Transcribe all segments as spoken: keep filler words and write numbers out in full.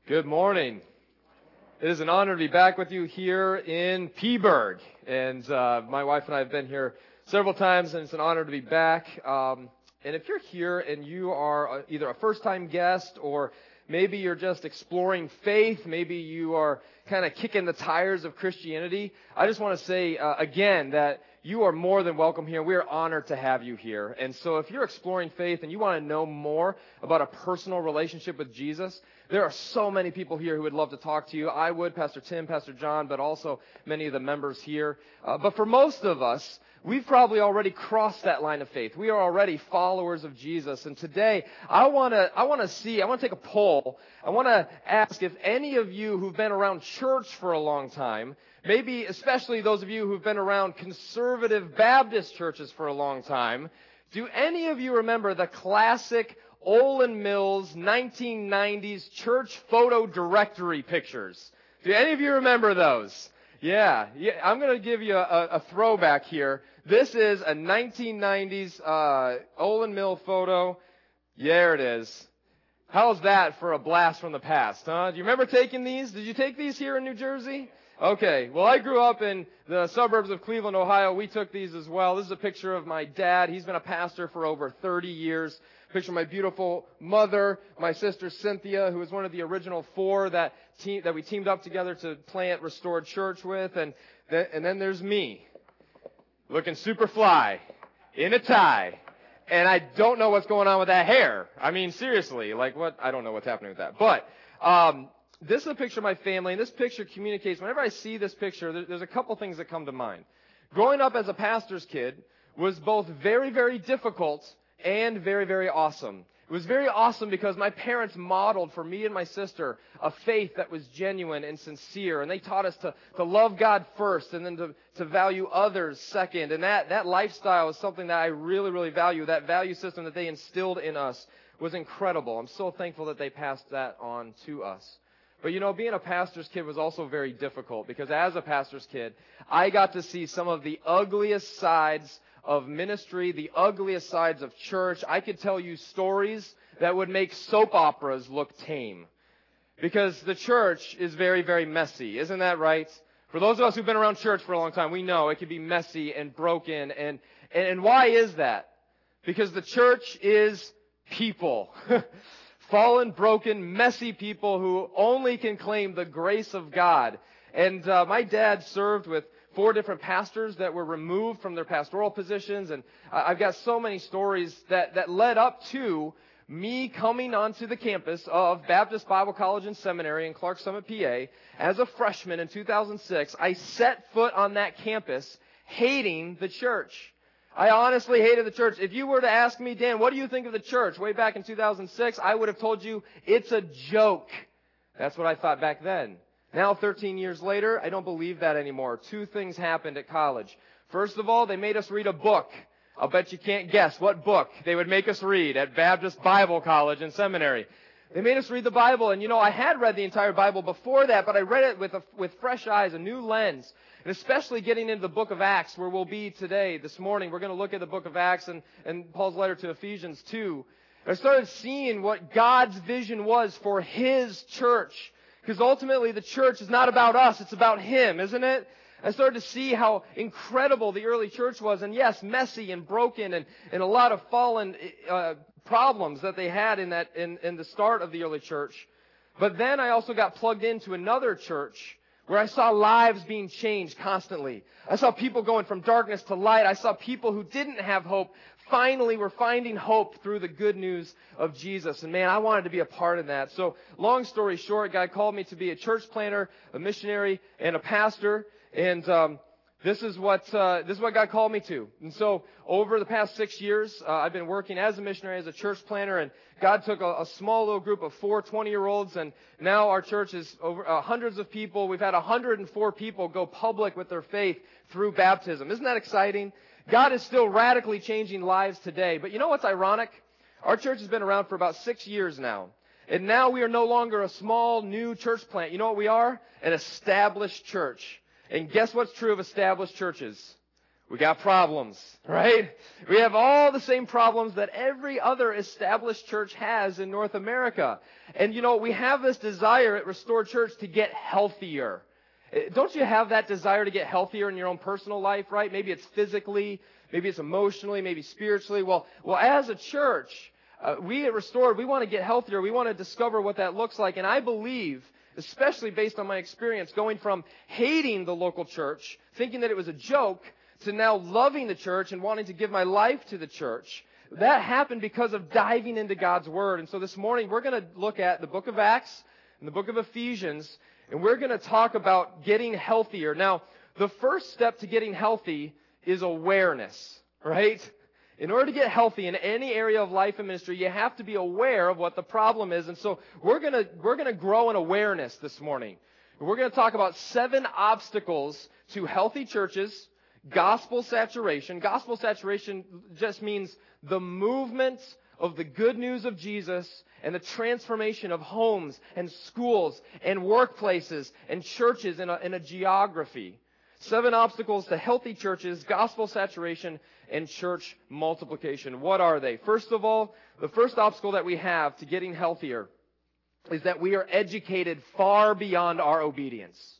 Good morning. It is an honor to be back with you here in Peaburg. And uh, my wife and I have been here several times, and it's an honor to be back. Um, and if you're here and you are either a first-time guest or maybe you're just exploring faith, maybe you are kind of kicking the tires of Christianity, I just want to say uh, again that you are more than welcome here. We are honored to have you here. And so if you're exploring faith and you want to know more about a personal relationship with Jesus, there are so many people here who would love to talk to you. I would, Pastor Tim, Pastor John, but also many of the members here. Uh, but for most of us, we've probably already crossed that line of faith. We are already followers of Jesus. And today, I want to I want to see, I want to take a poll. I want to ask if any of you who've been around church for a long time, maybe especially those of you who've been around conservative Baptist churches for a long time, do any of you remember the classic Olin Mills nineteen nineties church photo directory pictures? Do any of you remember those? Yeah, yeah. I'm going to give you a, a throwback here. This is a nineteen nineties uh, Olin Mill photo. There it is. How's that for a blast from the past, huh? Do you remember taking these? Did you take these here in New Jersey? Okay, well, I grew up in the suburbs of Cleveland, Ohio. We took these as well. This is a picture of my dad. He's been a pastor for over thirty years. Picture of my beautiful mother, my sister Cynthia, who was one of the original four that team, that we teamed up together to plant Restored Church with. And, th- and then there's me, looking super fly, in a tie. And I don't know what's going on with that hair. I mean, seriously, like what? I don't know what's happening with that. But um this is a picture of my family, and this picture communicates. Whenever I see this picture, there's a couple things that come to mind. Growing up as a pastor's kid was both very, very difficult and very, very awesome. It was very awesome because my parents modeled for me and my sister a faith that was genuine and sincere, and they taught us to, to love God first and then to, to value others second. And that, that lifestyle is something that I really, really value. That value system that they instilled in us was incredible. I'm so thankful that they passed that on to us. But, you know, being a pastor's kid was also very difficult because as a pastor's kid, I got to see some of the ugliest sides of ministry, the ugliest sides of church. I could tell you stories that would make soap operas look tame because the church is very, very messy. Isn't that right? For those of us who've been around church for a long time, we know it can be messy and broken. And, and, and why is that? Because the church is people. Fallen, broken, messy people who only can claim the grace of God. And uh, my dad served with four different pastors that were removed from their pastoral positions. And I've got so many stories that, that led up to me coming onto the campus of Baptist Bible College and Seminary in Clarks Summit, P A. As a freshman in two thousand six, I set foot on that campus hating the church. I honestly hated the church. If you were to ask me, Dan, what do you think of the church way back in two thousand six, I would have told you it's a joke. That's what I thought back then. Now, thirteen years later, I don't believe that anymore. Two things happened at college. First of all, they made us read a book. I'll bet you can't guess what book they would make us read at Baptist Bible College and Seminary. They made us read the Bible, and you know, I had read the entire Bible before that, but I read it with a, with fresh eyes, a new lens. And especially getting into the book of Acts, where we'll be today, this morning. We're going to look at the book of Acts and, and Paul's letter to Ephesians two. I started seeing what God's vision was for His church. Because ultimately the church is not about us, it's about Him, isn't it? I started to see how incredible the early church was. And yes, messy and broken and, and a lot of fallen uh, problems that they had in, that, in, in the start of the early church. But then I also got plugged into another church where I saw lives being changed constantly. I saw people going from darkness to light. I saw people who didn't have hope finally were finding hope through the good news of Jesus. And man, I wanted to be a part of that. So long story short, God called me to be a church planter, a missionary, and a pastor. And um, this is what uh, this is what God called me to. And so over the past six years, uh, I've been working as a missionary, as a church planter, and God took a, a small little group of four twenty-year-olds, and now our church is over uh, hundreds of people. We've had one hundred four people go public with their faith through baptism. Isn't that exciting? God is still radically changing lives today. But you know what's ironic? Our church has been around for about six years now. And now we are no longer a small, new church plant. You know what we are? An established church. And guess what's true of established churches? We got problems, right? We have all the same problems that every other established church has in North America. And you know, we have this desire at Restored Church to get healthier. Don't you have that desire to get healthier in your own personal life, right? Maybe it's physically, maybe it's emotionally, maybe spiritually. Well, well, as a church, uh, we at Restored, we want to get healthier. We want to discover what that looks like. And I believe, especially based on my experience, going from hating the local church, thinking that it was a joke, to now loving the church and wanting to give my life to the church. That happened because of diving into God's Word. And so this morning we're going to look at the book of Acts and the book of Ephesians, and we're going to talk about getting healthier. Now, the first step to getting healthy is awareness, right? In order to get healthy in any area of life and ministry, you have to be aware of what the problem is. And so we're going to, we're going to grow in awareness this morning. We're going to talk about seven obstacles to healthy churches. Gospel saturation. Gospel saturation just means the movement of the good news of Jesus and the transformation of homes and schools and workplaces and churches in a, in a geography. Seven obstacles to healthy churches, gospel saturation, and church multiplication. What are they? First of all, the first obstacle that we have to getting healthier is that we are educated far beyond our obedience.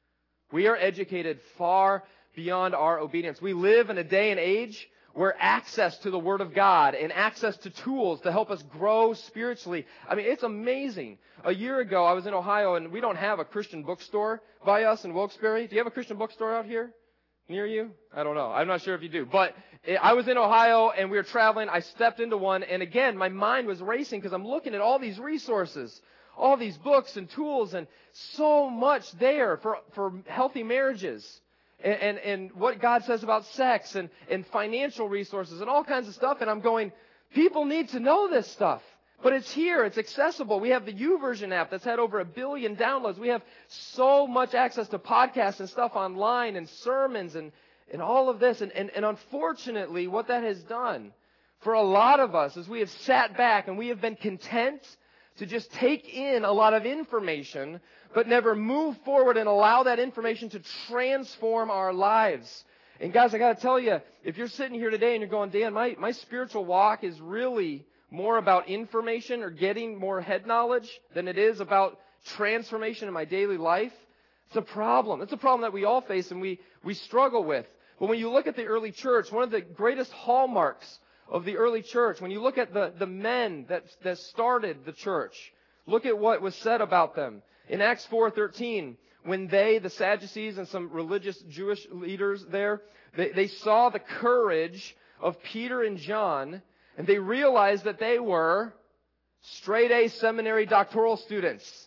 We are educated far beyond our obedience. We live in a day and age where access to the Word of God and access to tools to help us grow spiritually. I mean, it's amazing. A year ago, I was in Ohio, and we don't have a Christian bookstore by us in Wilkes-Barre. Do you have a Christian bookstore out here near you? I don't know. I'm not sure if you do. But I was in Ohio, and we were traveling. I stepped into one, and again, my mind was racing because I'm looking at all these resources, all these books and tools, and so much there for, for healthy marriages. And, and, and what God says about sex and, and financial resources and all kinds of stuff. And I'm going, people need to know this stuff. But it's here. It's accessible. We have the YouVersion app that's had over a billion downloads. We have so much access to podcasts and stuff online and sermons and, and all of this. And, and, and unfortunately, what that has done for a lot of us is we have sat back and we have been content to just take in a lot of information, but never move forward and allow that information to transform our lives. And guys, I got to tell you, if you're sitting here today and you're going, Dan, my, my spiritual walk is really more about information or getting more head knowledge than it is about transformation in my daily life, it's a problem. It's a problem that we all face and we, we struggle with. But when you look at the early church, one of the greatest hallmarks of the early church, when you look at the, the men that, that started the church, look at what was said about them. In Acts four thirteen, when they, the Sadducees and some religious Jewish leaders there, they, they saw the courage of Peter and John, and they realized that they were straight-A seminary doctoral students.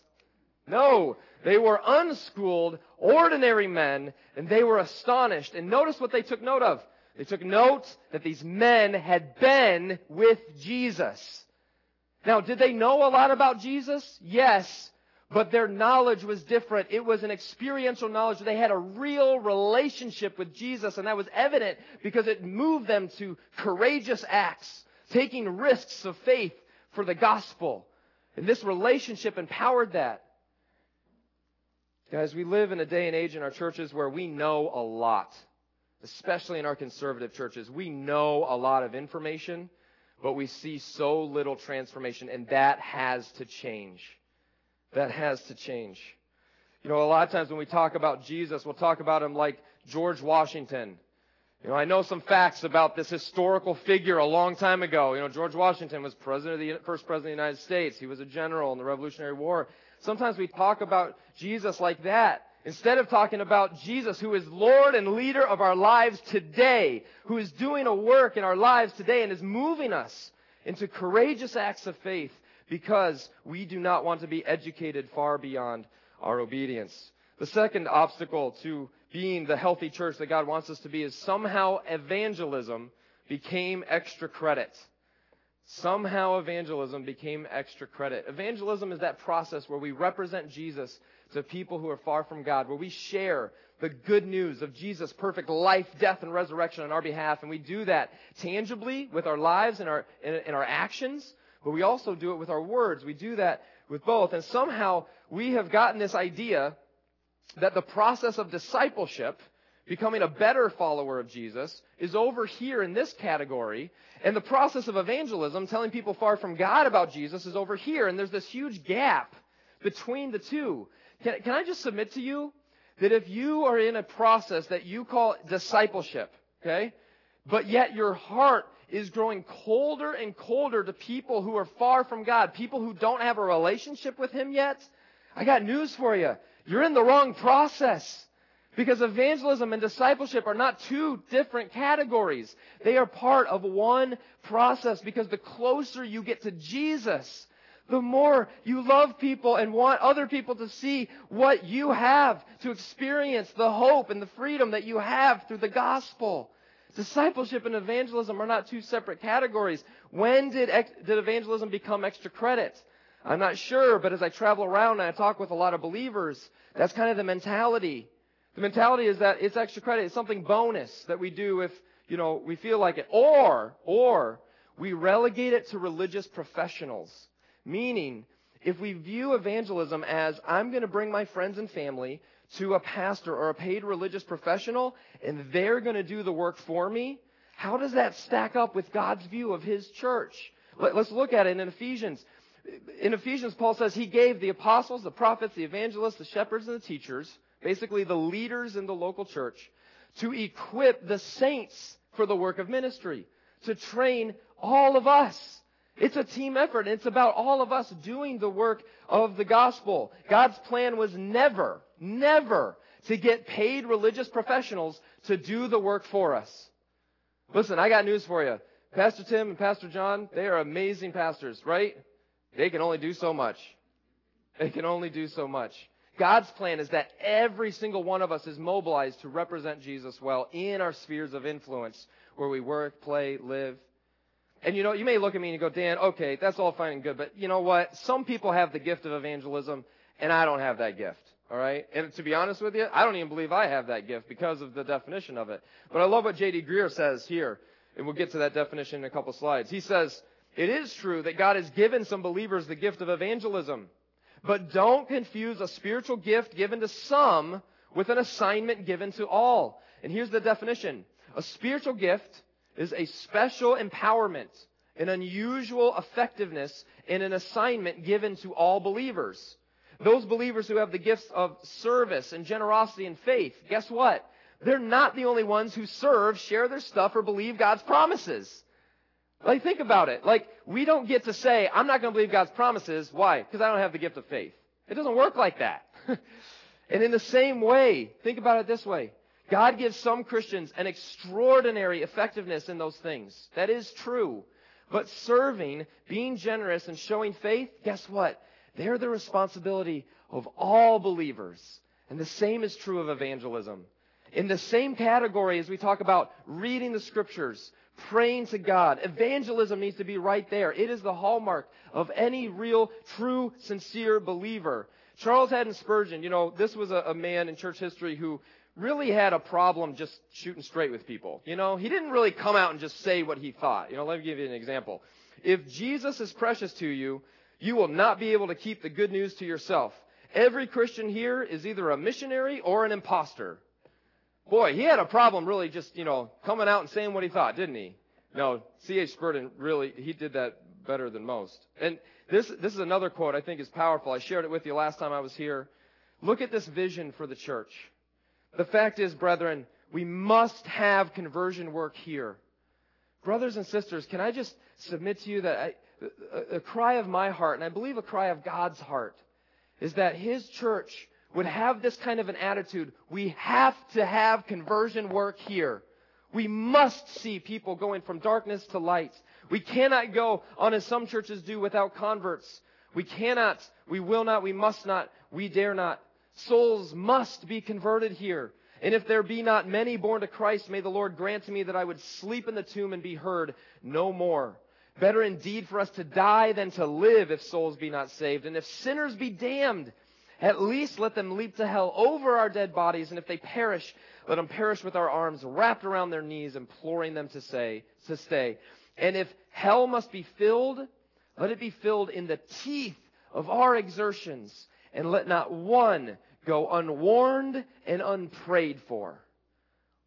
No, they were unschooled, ordinary men, and they were astonished. And notice what they took note of. They took note that these men had been with Jesus. Now, did they know a lot about Jesus? Yes, but their knowledge was different. It was an experiential knowledge. They had a real relationship with Jesus, and that was evident because it moved them to courageous acts, taking risks of faith for the gospel. And this relationship empowered that. Guys, we live in a day and age in our churches where we know a lot. Especially in our conservative churches, we know a lot of information, but we see so little transformation, and that has to change. That has to change. You know, a lot of times when we talk about Jesus, we'll talk about him like George Washington. You know, I know some facts about this historical figure a long time ago. You know, George Washington was president of the first president of the United States. He was a general in the Revolutionary War. Sometimes we talk about Jesus like that. Instead of talking about Jesus, who is Lord and leader of our lives today, who is doing a work in our lives today and is moving us into courageous acts of faith because we do not want to be educated far beyond our obedience. The second obstacle to being the healthy church that God wants us to be is somehow evangelism became extra credit. Somehow evangelism became extra credit. Evangelism is that process where we represent Jesus to people who are far from God, where we share the good news of Jesus' perfect life, death, and resurrection on our behalf. And we do that tangibly with our lives and our, and our actions, but we also do it with our words. We do that with both. And somehow we have gotten this idea that the process of discipleship becoming a better follower of Jesus, is over here in this category. And the process of evangelism, telling people far from God about Jesus, is over here. And there's this huge gap between the two. Can, can I just submit to you that if you are in a process that you call discipleship, okay, but yet your heart is growing colder and colder to people who are far from God, people who don't have a relationship with Him yet, I got news for you. You're in the wrong process. Because evangelism and discipleship are not two different categories. They are part of one process, because the closer you get to Jesus, the more you love people and want other people to see what you have, to experience the hope and the freedom that you have through the gospel. Discipleship and evangelism are not two separate categories. When did, did evangelism become extra credit? I'm not sure, but as I travel around and I talk with a lot of believers, that's kind of the mentality. The mentality is that it's extra credit. It's something bonus that we do if, you know, we feel like it. Or, or we relegate it to religious professionals. Meaning, if we view evangelism as, I'm going to bring my friends and family to a pastor or a paid religious professional, and they're going to do the work for me, how does that stack up with God's view of His church? Let, let's look at it in Ephesians. In Ephesians, Paul says He gave the apostles, the prophets, the evangelists, the shepherds, and the teachers, basically the leaders in the local church, to equip the saints for the work of ministry, to train all of us. It's a team effort, and it's about all of us doing the work of the gospel. God's plan was never, never to get paid religious professionals to do the work for us. Listen, I got news for you. Pastor Tim and Pastor John, they are amazing pastors, right? They can only do so much. They can only do so much. God's plan is that every single one of us is mobilized to represent Jesus well in our spheres of influence, where we work, play, live. And you know, you may look at me and you go, Dan, okay, that's all fine and good, but you know what? Some people have the gift of evangelism, and I don't have that gift. All right? And to be honest with you, I don't even believe I have that gift because of the definition of it. But I love what J D Greer says here, and we'll get to that definition in a couple slides. He says, it is true that God has given some believers the gift of evangelism. But don't confuse a spiritual gift given to some with an assignment given to all. And here's the definition. A spiritual gift is a special empowerment, an unusual effectiveness, and an assignment given to all believers. Those believers who have the gifts of service and generosity and faith, guess what? They're not the only ones who serve, share their stuff, or believe God's promises. Like, think about it. Like, we don't get to say, I'm not going to believe God's promises. Why? Because I don't have the gift of faith. It doesn't work like that. And in the same way, think about it this way. God gives some Christians an extraordinary effectiveness in those things. That is true. But serving, being generous, and showing faith, guess what? They're the responsibility of all believers. And the same is true of evangelism. In the same category as we talk about reading the Scriptures, praying to God, evangelism needs to be right there. It is the hallmark of any real, true, sincere believer. Charles Haddon Spurgeon, you know, this was a, a man in church history who really had a problem just shooting straight with people. You know, he didn't really come out and just say what he thought. You know, let me give you an example. If Jesus is precious to you, you will not be able to keep the good news to yourself. Every Christian here is either a missionary or an imposter. Boy, he had a problem really just, you know, coming out and saying what he thought, didn't he? No, C H Spurgeon really, he did that better than most. And this, this is another quote I think is powerful. I shared it with you last time I was here. Look at this vision for the church. The fact is, brethren, we must have conversion work here. Brothers and sisters, can I just submit to you that I, a, a cry of my heart, and I believe a cry of God's heart, is that His church would have this kind of an attitude. We have to have conversion work here. We must see people going from darkness to light. We cannot go on as some churches do without converts. We cannot, we will not, we must not, we dare not. Souls must be converted here. And if there be not many born to Christ, may the Lord grant to me that I would sleep in the tomb and be heard no more. Better indeed for us to die than to live if souls be not saved. And if sinners be damned, at least let them leap to hell over our dead bodies, and if they perish, let them perish with our arms wrapped around their knees, imploring them to say, to stay. And if hell must be filled, let it be filled in the teeth of our exertions, and let not one go unwarned and unprayed for.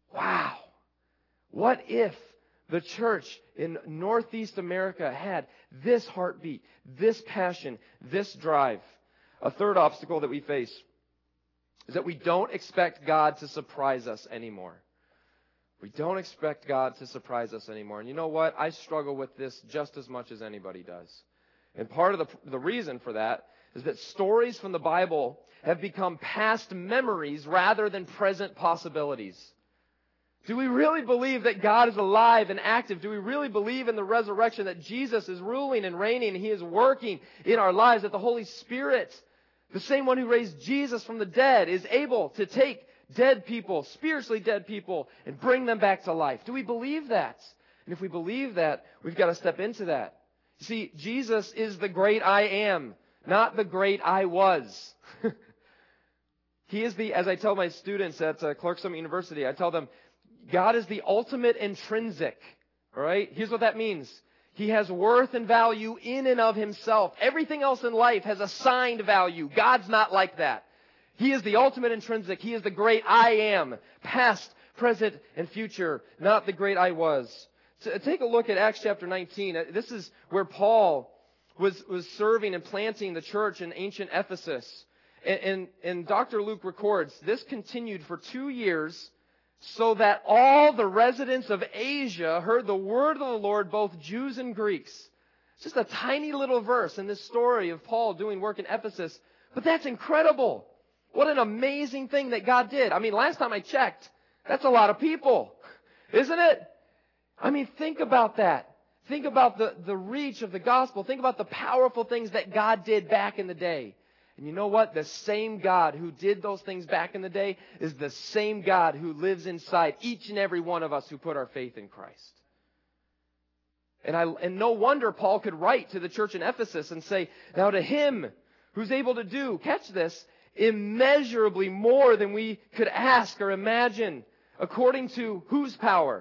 Wow. What if the church in Northeast America had this heartbeat, this passion, this drive? A third obstacle that we face is that we don't expect God to surprise us anymore. We don't expect God to surprise us anymore. And you know what? I struggle with this just as much as anybody does. And part of the, the reason for that is that stories from the Bible have become past memories rather than present possibilities. Do we really believe that God is alive and active? Do we really believe in the resurrection, that Jesus is ruling and reigning and He is working in our lives, that the Holy Spirit, the same one who raised Jesus from the dead, is able to take dead people, spiritually dead people, and bring them back to life? Do we believe that? And if we believe that, we've got to step into that. You see, Jesus is the great I am, not the great I was. He is the, as I tell my students at uh, Clark Summit University, I tell them, God is the ultimate intrinsic. All right? Here's what that means. He has worth and value in and of Himself. Everything else in life has assigned value. God's not like that. He is the ultimate intrinsic. He is the great I am, past, present, and future, not the great I was. So take a look at Acts chapter nineteen. This is where Paul was, was serving and planting the church in ancient Ephesus. And, and, and Doctor Luke records, this continued for two years, so that all the residents of Asia heard the word of the Lord, both Jews and Greeks. It's just a tiny little verse in this story of Paul doing work in Ephesus. But that's incredible. What an amazing thing that God did. I mean, last time I checked, that's a lot of people. Isn't it? I mean, think about that. Think about the, the reach of the gospel. Think about the powerful things that God did back in the day. And you know what? The same God who did those things back in the day is the same God who lives inside each and every one of us who put our faith in Christ. And I, and no wonder Paul could write to the church in Ephesus and say, now to Him who's able to do, catch this, immeasurably more than we could ask or imagine, according to whose power?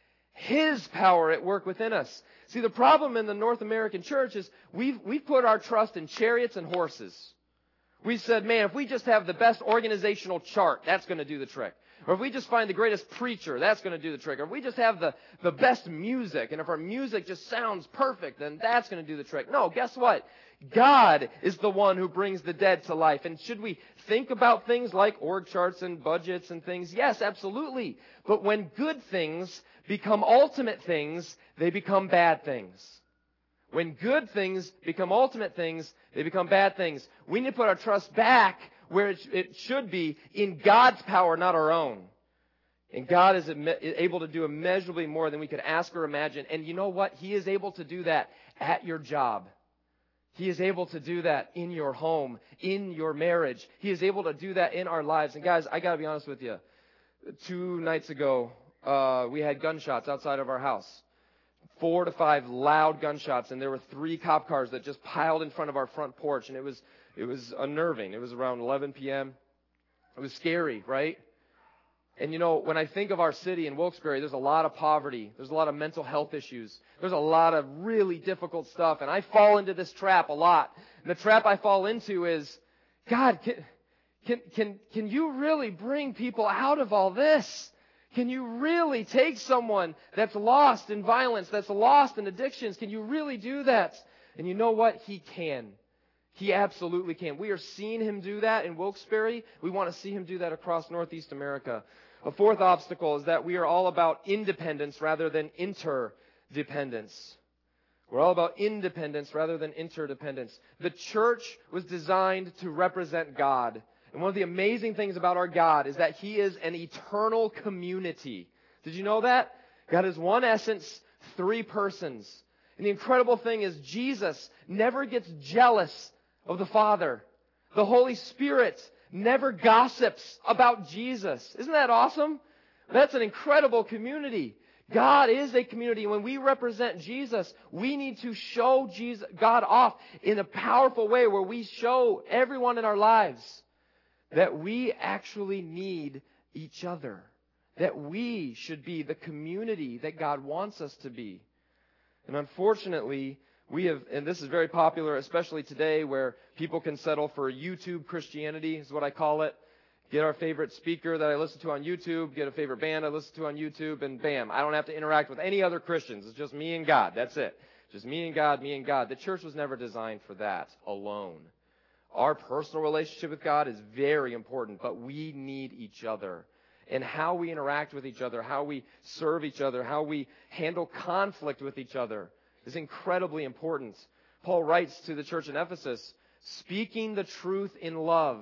His power at work within us. See, the problem in the North American church is we've, we've put our trust in chariots and horses. We said, man, if we just have the best organizational chart, that's going to do the trick. Or if we just find the greatest preacher, that's going to do the trick. Or if we just have the, the best music, and if our music just sounds perfect, then that's going to do the trick. No, guess what? God is the one who brings the dead to life. And should we think about things like org charts and budgets and things? Yes, absolutely. But when good things become ultimate things, they become bad things. When good things become ultimate things, they become bad things. We need to put our trust back where it, it should be, in God's power, not our own. And God is able to do immeasurably more than we could ask or imagine. And you know what? He is able to do that at your job. He is able to do that in your home, in your marriage. He is able to do that in our lives. And guys, I got to be honest with you. Two nights ago, uh, we had gunshots outside of our house. Four to five loud gunshots, and there were three cop cars that just piled in front of our front porch, and it was it was unnerving. It was around eleven p.m. It was scary, right? And you know, when I think of our city in Wilkes-Barre, there's a lot of poverty. There's a lot of mental health issues. There's a lot of really difficult stuff, and I fall into this trap a lot. And the trap I fall into is, God, can can can, can you really bring people out of all this? Can you really take someone that's lost in violence, that's lost in addictions? Can you really do that? And you know what? He can. He absolutely can. We are seeing Him do that in Wilkes-Barre. We want to see Him do that across Northeast America. A fourth obstacle is that we are all about independence rather than interdependence. We're all about independence rather than interdependence. The church was designed to represent God. And one of the amazing things about our God is that He is an eternal community. Did you know that? God is one essence, three persons. And the incredible thing is Jesus never gets jealous of the Father. The Holy Spirit never gossips about Jesus. Isn't that awesome? That's an incredible community. God is a community. When we represent Jesus, we need to show Jesus, God off in a powerful way where we show everyone in our lives that we actually need each other. That we should be the community that God wants us to be. And unfortunately, we have, and this is very popular, especially today, where people can settle for YouTube Christianity, is what I call it. get our favorite speaker that I listen to on YouTube, get a favorite band I listen to on YouTube, and bam, I don't have to interact with any other Christians. It's just me and God. That's it. Just me and God, me and God. The church was never designed for that alone. Our personal relationship with God is very important, but we need each other. And how we interact with each other, how we serve each other, how we handle conflict with each other is incredibly important. Paul writes to the church in Ephesus, speaking the truth in love.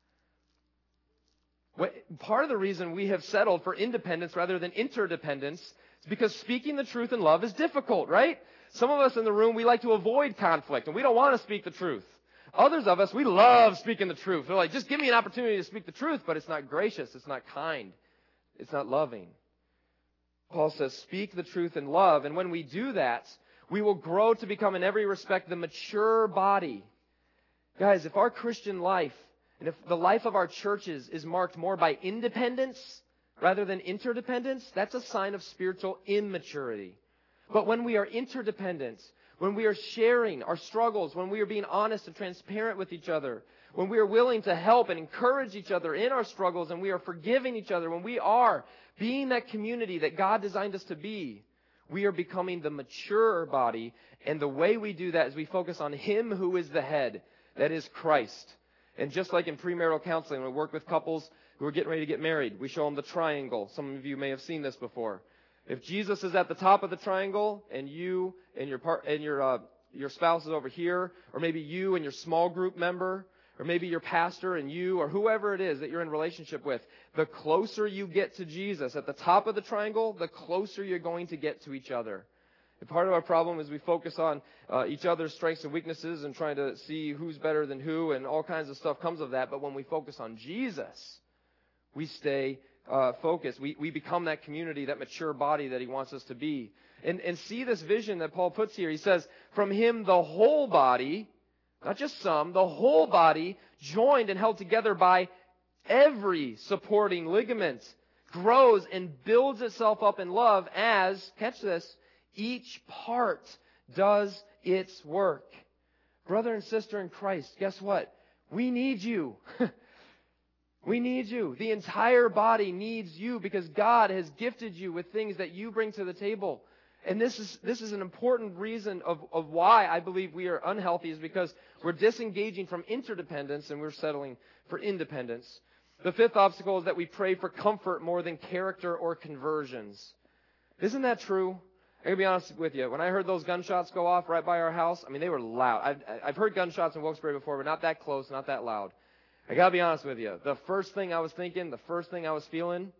Part of the reason we have settled for independence rather than interdependence is because speaking the truth in love is difficult, right? Some of us in the room, we like to avoid conflict, and we don't want to speak the truth. Others of us, we love speaking the truth. They're like, just give me an opportunity to speak the truth, but it's not gracious, it's not kind, it's not loving. Paul says, speak the truth in love, and when we do that, we will grow to become in every respect the mature body. Guys, if our Christian life, and if the life of our churches is marked more by independence rather than interdependence, that's a sign of spiritual immaturity. But when we are interdependent, when we are sharing our struggles, when we are being honest and transparent with each other, when we are willing to help and encourage each other in our struggles, and we are forgiving each other, when we are being that community that God designed us to be, we are becoming the mature body. And the way we do that is we focus on Him who is the head, that is Christ. And just like in premarital counseling, when we work with couples who are getting ready to get married, we show them the triangle. Some of you may have seen this before. If Jesus is at the top of the triangle, and you and your part and your uh, your spouse is over here, or maybe you and your small group member, or maybe your pastor and you, or whoever it is that you're in relationship with, the closer you get to Jesus at the top of the triangle, the closer you're going to get to each other. And part of our problem is we focus on uh, each other's strengths and weaknesses and trying to see who's better than who, and all kinds of stuff comes of that. But when we focus on Jesus, we stay Uh, focus. We, we become that community, that mature body that He wants us to be. And, and see this vision that Paul puts here. He says, from Him the whole body, not just some, the whole body, joined and held together by every supporting ligament, grows and builds itself up in love as, catch this, each part does its work. Brother and sister in Christ, guess what? We need you. We need you. The entire body needs you because God has gifted you with things that you bring to the table. And this is this is an important reason of, of why I believe we are unhealthy, is because we're disengaging from interdependence and we're settling for independence. The fifth obstacle is that we pray for comfort more than character or conversions. Isn't that true? I'm going to be honest with you. When I heard those gunshots go off right by our house, I mean, they were loud. I've, I've heard gunshots in Wilkes-Barre before, but not that close, not that loud. I got to be honest with you. The first thing I was thinking, the first thing I was feeling,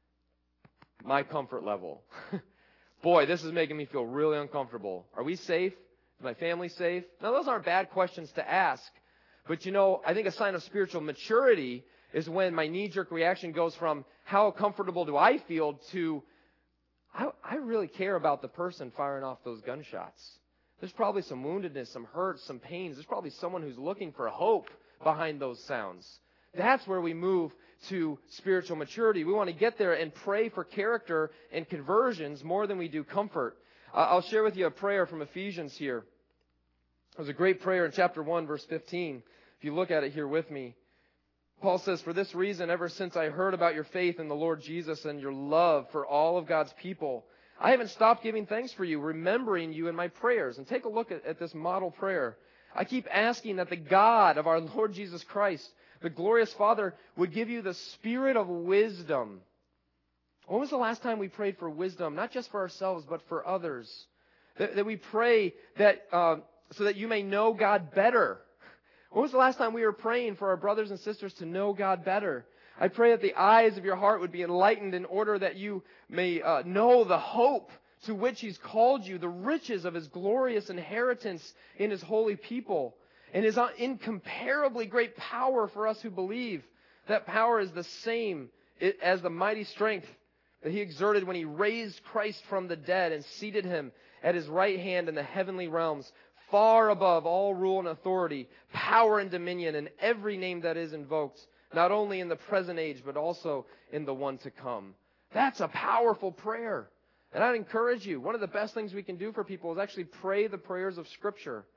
my comfort level. Boy, this is making me feel really uncomfortable. Are we safe? Is my family safe? Now, those aren't bad questions to ask. But, you know, I think a sign of spiritual maturity is when my knee-jerk reaction goes from how comfortable do I feel to I, I really care about the person firing off those gunshots. There's probably some woundedness, some hurt, some pains. There's probably someone who's looking for hope behind those sounds. That's where we move to spiritual maturity. We want to get there and pray for character and conversions more than we do comfort. Uh, I'll share with you a prayer from Ephesians here. There's a great prayer in chapter one, verse fifteen. If you look at it here with me, Paul says, for this reason, ever since I heard about your faith in the Lord Jesus and your love for all of God's people, I haven't stopped giving thanks for you, remembering you in my prayers. And take a look at, at this model prayer. I keep asking that the God of our Lord Jesus Christ, the glorious Father, would give you the spirit of wisdom. When was the last time we prayed for wisdom, not just for ourselves, but for others? That, that we pray that uh, so that you may know God better. When was the last time we were praying for our brothers and sisters to know God better? I pray that the eyes of your heart would be enlightened in order that you may uh, know the hope to which He's called you, the riches of His glorious inheritance in His holy people, and His incomparably great power for us who believe. That power is the same as the mighty strength that He exerted when He raised Christ from the dead and seated Him at His right hand in the heavenly realms, far above all rule and authority, power and dominion, and every name that is invoked, not only in the present age, but also in the one to come. That's a powerful prayer. And I'd encourage you, one of the best things we can do for people is actually pray the prayers of Scripture.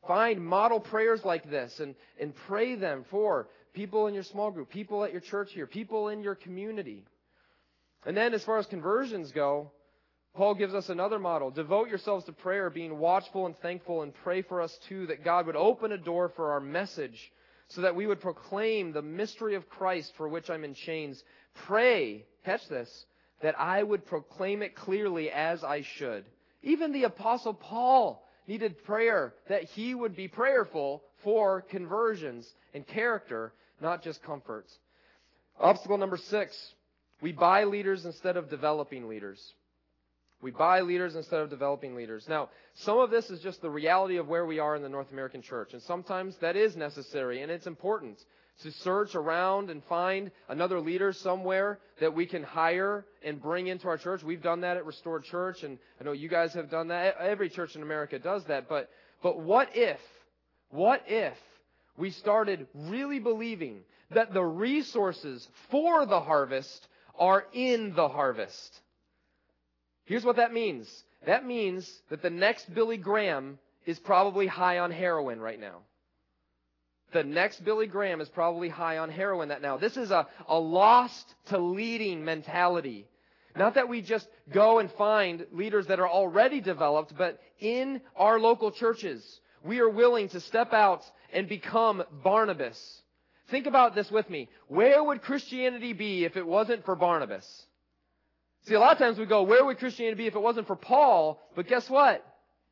find model prayers like this and, and pray them for people in your small group, people at your church here, people in your community. And then as far as conversions go, Paul gives us another model. Devote yourselves to prayer, being watchful and thankful, and pray for us too, that God would open a door for our message so that we would proclaim the mystery of Christ for which I'm in chains. Pray, catch this, that I would proclaim it clearly as I should. Even the Apostle Paul needed prayer, that he would be prayerful for conversions and character, not just comforts. Obstacle number six, we buy leaders instead of developing leaders. We buy leaders instead of developing leaders. Now, some of this is just the reality of where we are in the North American church. And sometimes that is necessary and it's important to search around and find another leader somewhere that we can hire and bring into our church. We've done that at Restored Church, and I know you guys have done that. Every church in America does that. But, but what if, what if we started really believing that the resources for the harvest are in the harvest? Here's what that means. That means that the next Billy Graham is probably high on heroin right now. The next Billy Graham is probably high on heroin that now. This is a, a lost to leading mentality. Not that we just go and find leaders that are already developed, but in our local churches, we are willing to step out and become Barnabas. Think about this with me. Where would Christianity be if it wasn't for Barnabas? See, a lot of times we go, where would Christianity be if it wasn't for Paul? But guess what?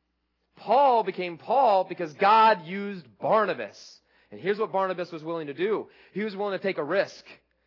Paul became Paul because God used Barnabas. And here's what Barnabas was willing to do. He was willing to take a risk.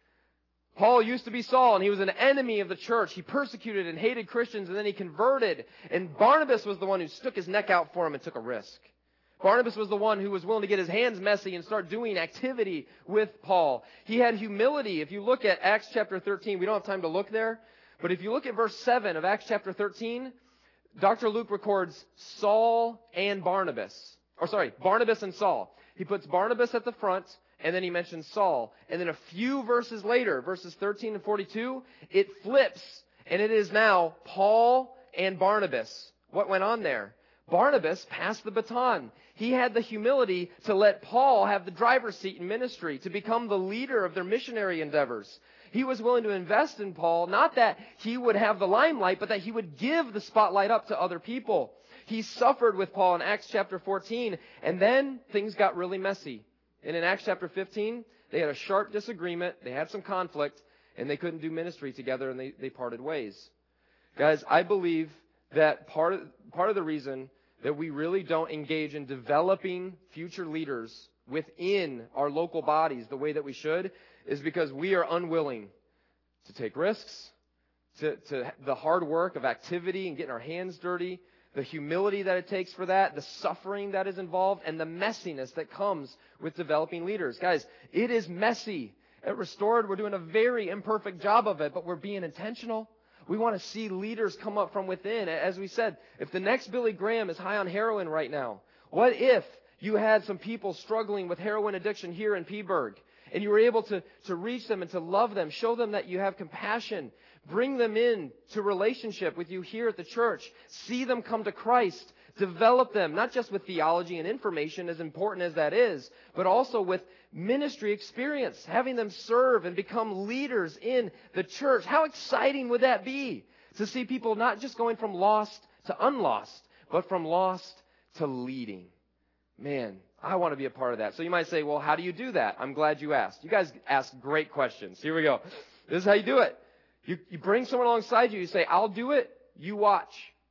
Paul used to be Saul, and he was an enemy of the church. He persecuted and hated Christians, and then he converted. And Barnabas was the one who stuck his neck out for him and took a risk. Barnabas was the one who was willing to get his hands messy and start doing activity with Paul. He had humility. If you look at Acts chapter thirteen, we don't have time to look there, but if you look at verse seven of Acts chapter thirteen, Doctor Luke records Saul and Barnabas. Or sorry, Barnabas and Saul. He puts Barnabas at the front, and then he mentions Saul. And then a few verses later, verses thirteen and forty-two, it flips, and it is now Paul and Barnabas. What went on there? Barnabas passed the baton. He had the humility to let Paul have the driver's seat in ministry, to become the leader of their missionary endeavors. He was willing to invest in Paul, not that he would have the limelight, but that he would give the spotlight up to other people. He suffered with Paul in Acts chapter fourteen, and then things got really messy. And in Acts chapter fifteen, they had a sharp disagreement, they had some conflict, and they couldn't do ministry together, and they, they parted ways. Guys, I believe that part of, part of the reason that we really don't engage in developing future leaders within our local bodies the way that we should is because we are unwilling to take risks, to, to the hard work of activity and getting our hands dirty, the humility that it takes for that, the suffering that is involved, and the messiness that comes with developing leaders. Guys, it is messy. At Restored, we're doing a very imperfect job of it, but we're being intentional. We want to see leaders come up from within. As we said, if the next Billy Graham is high on heroin right now, what if you had some people struggling with heroin addiction here in Peaburg, and you were able to, to reach them and to love them, show them that you have compassion, bring them in to relationship with you here at the church, see them come to Christ, develop them, not just with theology and information, as important as that is, but also with ministry experience, having them serve and become leaders in the church. How exciting would that be to see people not just going from lost to unlost, but from lost to leading? Man, I want to be a part of that. So you might say, well, how do you do that? I'm glad you asked. You guys ask great questions. Here we go. This is how you do it. You, you bring someone alongside you. You say, I'll do it. You watch.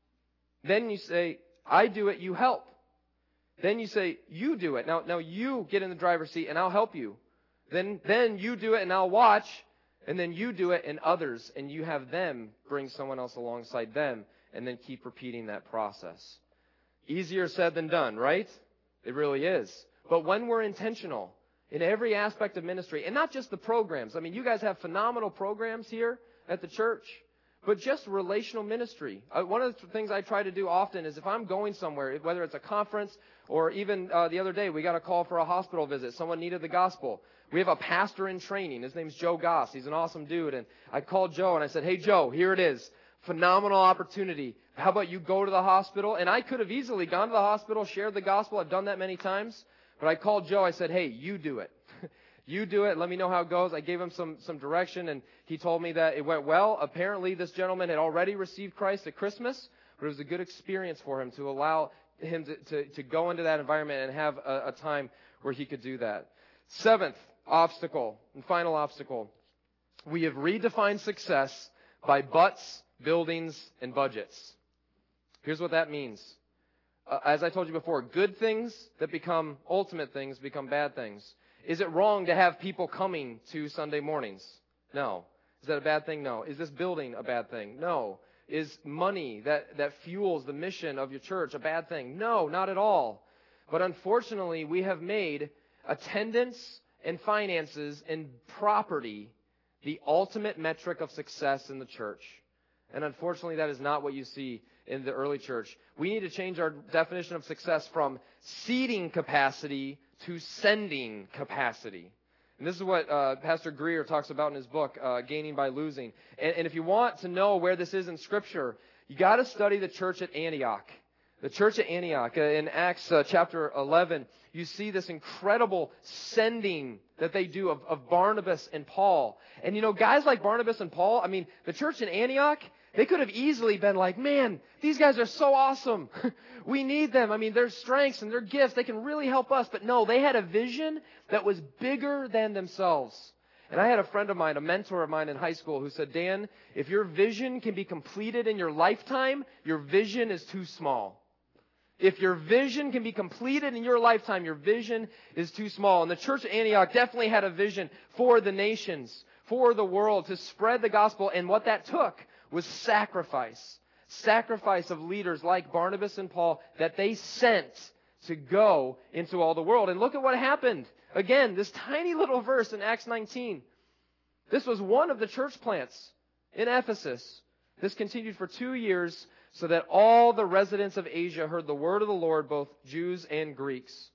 Then you say, I do it. You help. Then you say, you do it. Now, now you get in the driver's seat and I'll help you. Then, then you do it and I'll watch. And then you do it and others. And you have them bring someone else alongside them. And then keep repeating that process. Easier said than done, right? It really is. But when we're intentional in every aspect of ministry, and not just the programs. I mean, you guys have phenomenal programs here at the church, but just relational ministry. Uh, one of the things I try to do often is if I'm going somewhere, whether it's a conference or even uh, the other day, we got a call for a hospital visit. Someone needed the gospel. We have a pastor in training. His name's Joe Goss. He's an awesome dude. And I called Joe and I said, hey, Joe, here it is. Phenomenal opportunity. How about you go to the hospital? And I could have easily gone to the hospital, shared the gospel. I've done that many times. But I called Joe. I said, hey, you do it. You do it. Let me know how it goes. I gave him some, some direction, and he told me that it went well. Apparently, this gentleman had already received Christ at Christmas, but it was a good experience for him to allow him to, to, to go into that environment and have a, a time where he could do that. Seventh obstacle and final obstacle. We have redefined success by butts, buildings, and budgets. Here's what that means. Uh, as I told you before, good things that become ultimate things become bad things. Is it wrong to have people coming to Sunday mornings? No. Is that a bad thing? No. Is this building a bad thing? No. Is money that, that fuels the mission of your church a bad thing? No, not at all. But unfortunately, we have made attendance and finances and property the ultimate metric of success in the church. And unfortunately, that is not what you see in the early church. We need to change our definition of success from seating capacity to sending capacity. And this is what uh, Pastor Greer talks about in his book, uh, Gaining by Losing. And, and if you want to know where this is in Scripture, you got to study the church at Antioch. The church at Antioch, uh, in Acts uh, chapter eleven, you see this incredible sending that they do of, of Barnabas and Paul. And you know, guys like Barnabas and Paul, I mean, the church in Antioch, they could have easily been like, man, these guys are so awesome. We need them. I mean, their strengths and their gifts, they can really help us. But no, they had a vision that was bigger than themselves. And I had a friend of mine, a mentor of mine in high school, who said, Dan, if your vision can be completed in your lifetime, your vision is too small. If your vision can be completed in your lifetime, your vision is too small. And the church of Antioch definitely had a vision for the nations, for the world, to spread the gospel. And what that took was sacrifice. Sacrifice of leaders like Barnabas and Paul that they sent to go into all the world. And look at what happened. Again, this tiny little verse in Acts nineteen. This was one of the church plants in Ephesus. This continued for two years so that all the residents of Asia heard the word of the Lord, both Jews and Greeks.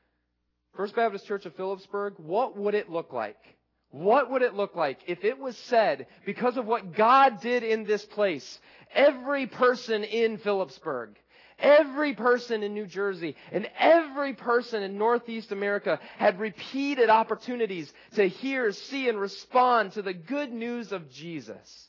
First Baptist Church of Phillipsburg, what would it look like? What would it look like if it was said, because of what God did in this place, every person in Phillipsburg, every person in New Jersey, and every person in Northeast America had repeated opportunities to hear, see, and respond to the good news of Jesus?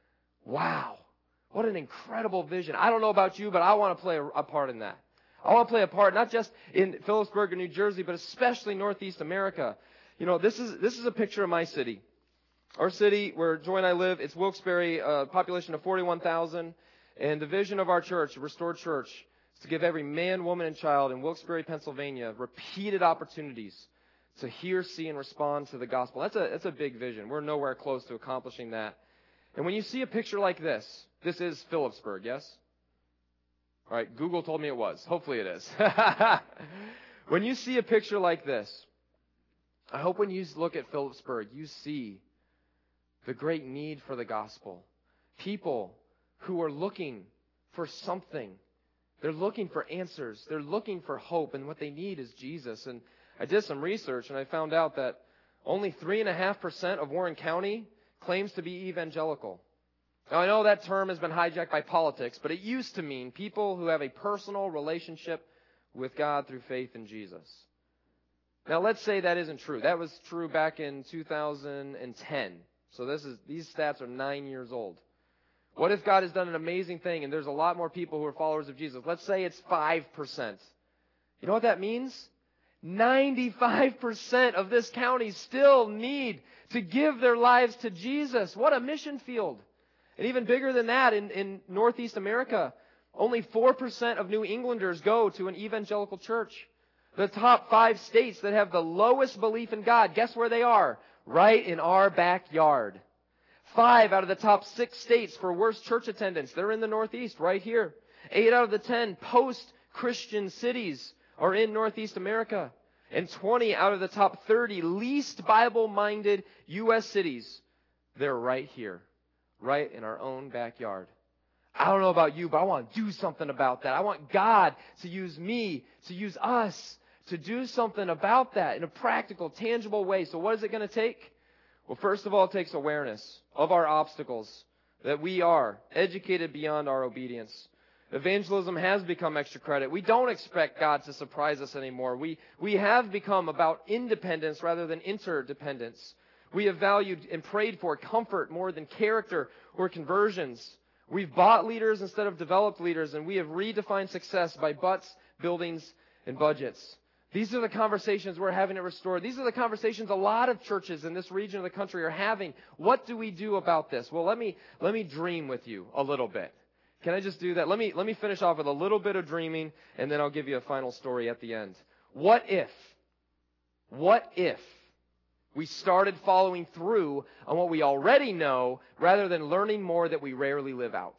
Wow. What an incredible vision. I don't know about you, but I want to play a, a part in that. I want to play a part not just in Phillipsburg or New Jersey, but especially Northeast America. You know, this is this is a picture of my city. Our city, where Joy and I live, it's Wilkes-Barre, a population of forty-one thousand. And the vision of our church, Restored Church, is to give every man, woman, and child in Wilkes-Barre, Pennsylvania, repeated opportunities to hear, see, and respond to the gospel. That's a, that's a big vision. We're nowhere close to accomplishing that. And when you see a picture like this, this is Phillipsburg, yes? All right, Google told me it was. Hopefully it is. When you see a picture like this, I hope when you look at Phillipsburg, you see the great need for the gospel. People who are looking for something. They're looking for answers. They're looking for hope, and what they need is Jesus. And I did some research, and I found out that only three point five percent of Warren County claims to be evangelical. Now, I know that term has been hijacked by politics, but it used to mean people who have a personal relationship with God through faith in Jesus. Now, let's say that isn't true. That was true back in two thousand ten. So this is these stats are nine years old. What if God has done an amazing thing and there's a lot more people who are followers of Jesus? Let's say it's five percent. You know what that means? ninety-five percent of this county still need to give their lives to Jesus. What a mission field. And even bigger than that, in, in Northeast America, only four percent of New Englanders go to an evangelical church. The top five states that have the lowest belief in God, guess where they are? Right in our backyard. Five out of the top six states for worst church attendance, they're in the Northeast, right here. Eight out of the ten post-Christian cities are in Northeast America. And twenty out of the top thirty least Bible-minded U S cities, they're right here, right in our own backyard. I don't know about you, but I want to do something about that. I want God to use me, to use us, to do something about that in a practical, tangible way. So what is it going to take? Well, first of all, it takes awareness of our obstacles, that we are educated beyond our obedience. Evangelism has become extra credit. We don't expect God to surprise us anymore. We, we have become about independence rather than interdependence. We have valued and prayed for comfort more than character or conversions. We've bought leaders instead of developed leaders, and we have redefined success by butts, buildings, and budgets. These are the conversations we're having at Restore. These are the conversations a lot of churches in this region of the country are having. What do we do about this? Well, let me let me dream with you a little bit. Can I just do that? Let me let me finish off with a little bit of dreaming, and then I'll give you a final story at the end. What if? What if we started following through on what we already know rather than learning more that we rarely live out?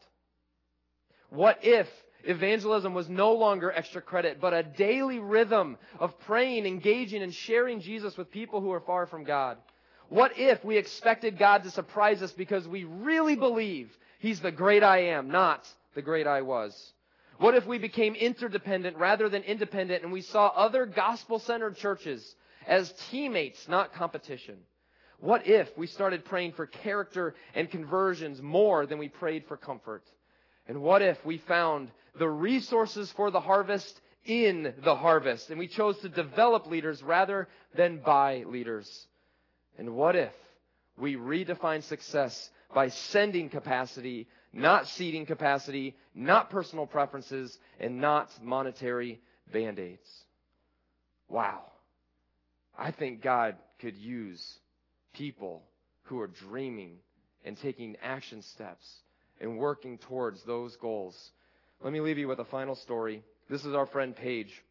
What if evangelism was no longer extra credit, but a daily rhythm of praying, engaging, and sharing Jesus with people who are far from God? What if we expected God to surprise us because we really believe He's the great I am, not the great I was? What if we became interdependent rather than independent, and we saw other gospel-centered churches as teammates, not competition? What if we started praying for character and conversions more than we prayed for comfort? And what if we found the resources for the harvest in the harvest, and we chose to develop leaders rather than buy leaders? And what if we redefine success by sending capacity, not seeding capacity, not personal preferences, and not monetary band-aids? Wow. I think God could use people who are dreaming and taking action steps and working towards those goals. Let me leave you with a final story. This is our friend Paige.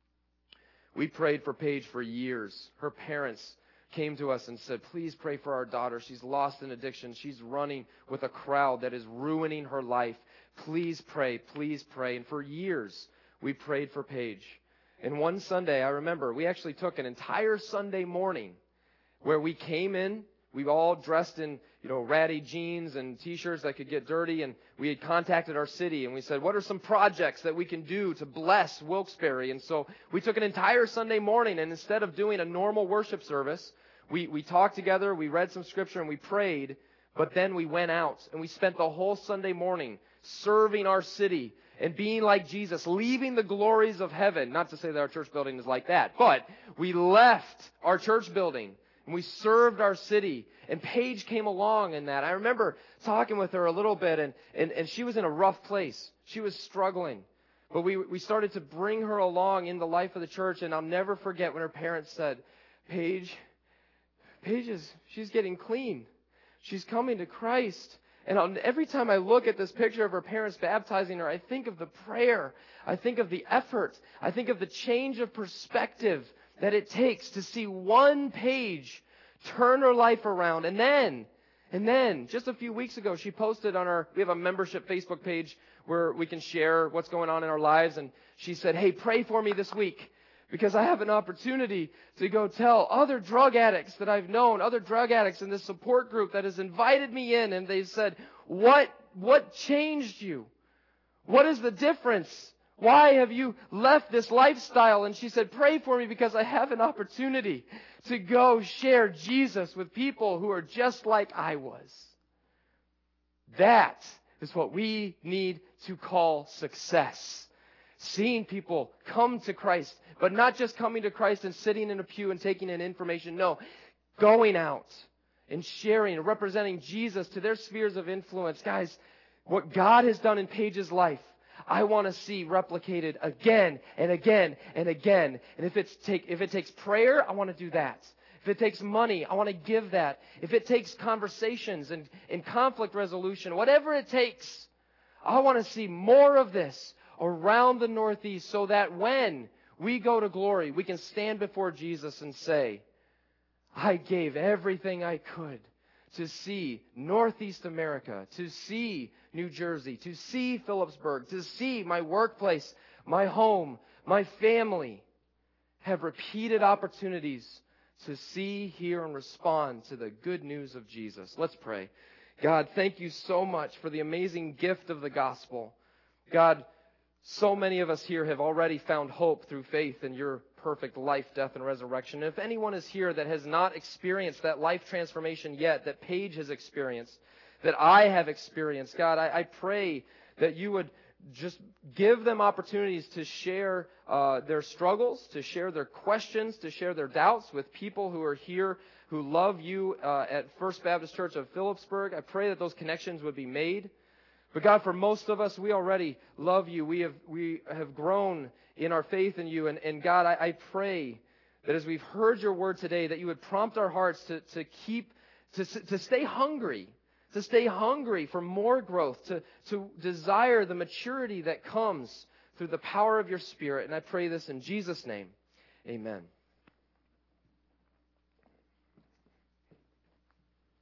We prayed for Paige for years. Her parents came to us and said, please pray for our daughter. She's lost in addiction. She's running with a crowd that is ruining her life. Please pray, please pray. And for years, we prayed for Paige. And one Sunday, I remember, we actually took an entire Sunday morning where we came in. We all dressed in, you know, ratty jeans and T-shirts that could get dirty. And we had contacted our city and we said, what are some projects that we can do to bless Wilkes-Barre? And so we took an entire Sunday morning, and instead of doing a normal worship service, we, we talked together, we read some scripture, and we prayed. But then we went out and we spent the whole Sunday morning serving our city and being like Jesus, leaving the glories of heaven. Not to say that our church building is like that, but we left our church building and we served our city. And Paige came along in that. I remember talking with her a little bit, and, and, and she was in a rough place. She was struggling. But we, we started to bring her along in the life of the church, and I'll never forget when her parents said, Paige, Paige is, she's getting clean. She's coming to Christ. And I'll, every time I look at this picture of her parents baptizing her, I think of the prayer. I think of the effort. I think of the change of perspective that it takes to see one Paige turn her life around. And then, and then, just a few weeks ago, she posted on our, we have a membership Facebook page where we can share what's going on in our lives. And she said, hey, pray for me this week, because I have an opportunity to go tell other drug addicts that I've known, other drug addicts in this support group that has invited me in, and they said, what, what changed you? What is the difference? Why have you left this lifestyle? And she said, pray for me because I have an opportunity to go share Jesus with people who are just like I was. That is what we need to call success. Seeing people come to Christ, but not just coming to Christ and sitting in a pew and taking in information. No, going out and sharing and representing Jesus to their spheres of influence. Guys, what God has done in Paige's life, I want to see replicated again and again and again. And if it's take, if it takes prayer, I want to do that. If it takes money, I want to give that. If it takes conversations and, and conflict resolution, whatever it takes, I want to see more of this around the Northeast, so that when we go to glory, we can stand before Jesus and say, I gave everything I could to see Northeast America, to see New Jersey, to see Phillipsburg, to see my workplace, my home, my family have repeated opportunities to see, hear, and respond to the good news of Jesus. Let's pray. God, thank you so much for the amazing gift of the gospel. God, so many of us here have already found hope through faith in your perfect life, death, and resurrection. And if anyone is here that has not experienced that life transformation yet, that Paige has experienced, that I have experienced, God, I, I pray that you would just give them opportunities to share uh, their struggles, to share their questions, to share their doubts with people who are here who love you uh, at First Baptist Church of Phillipsburg. I pray that those connections would be made. But God, for most of us, we already love you. We have we have grown in our faith in you. And, and God, I, I pray that as we've heard your word today, that you would prompt our hearts to, to keep, to, to stay hungry, to stay hungry for more growth, to, to desire the maturity that comes through the power of your Spirit. And I pray this in Jesus' name. Amen.